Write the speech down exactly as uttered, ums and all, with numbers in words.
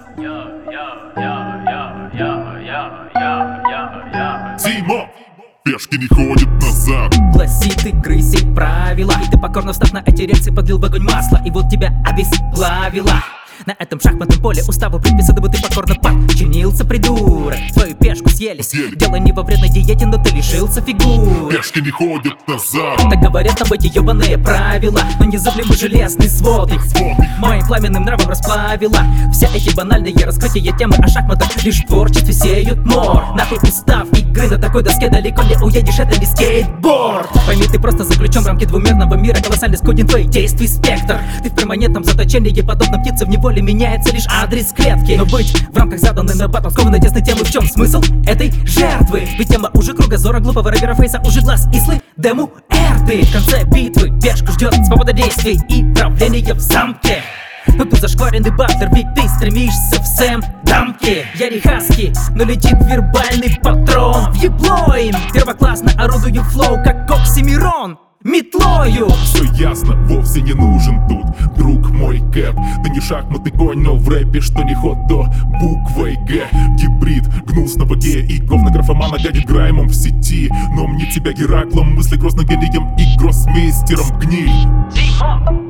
Дима, пешки не ходят назад. Гласит игры сей правила, и ты покорно встав на эти рельсы подлил в огонь масло, и вот тебя обесплавило. На этом шахматном поле уставу предписано, бы ты покорно подчинился, придурок. Свою пешку съели, Съели. Дело не во вредной диете, но ты лишился фигуры. Пешки не ходят назад. Так говорят тобой эти ебаные правила, но не забыли мы железный свод их. Моим пламенным нравом расплавила все эти банальные раскрытия темы о шахматах. Лишь в творчестве сеют мор. Нахуй устав игры на такой доске, далеко не уедешь, это не скейтборд. Пойми, ты просто заключен в рамки двумерного мира. Колоссальный скуден твоих действий спектр. Ты в перманентном заточении, подобно птице в неволе, меняется лишь адрес клетки. Но быть в рамках заданной на батл скованной тесной темы, в чем смысл этой жертвы? Ведь тема уже кругозора глупого рэпера Фейса, уже глаз Ислы, дему эрты. В конце битвы пешку ждет свобода действий и правление в замке. Но ты зашкваренный батлер, ведь ты стремишься в Сэм дамки. Я не хаски, но летит вербальный патрон. В ебло им первоклассно орудую флоу, как Оксимирон метлою. Все ясно, вовсе не нужен тут друг мой Кэп. Ты не шахматный конь, но в рэпе что не ход, то буквой Г. Гибрид гнусного гея и говнографомана гадит граймом в сети. Но мне тебя Гераклом, мысли грозно гением и гроссмейстером гниль. Дима.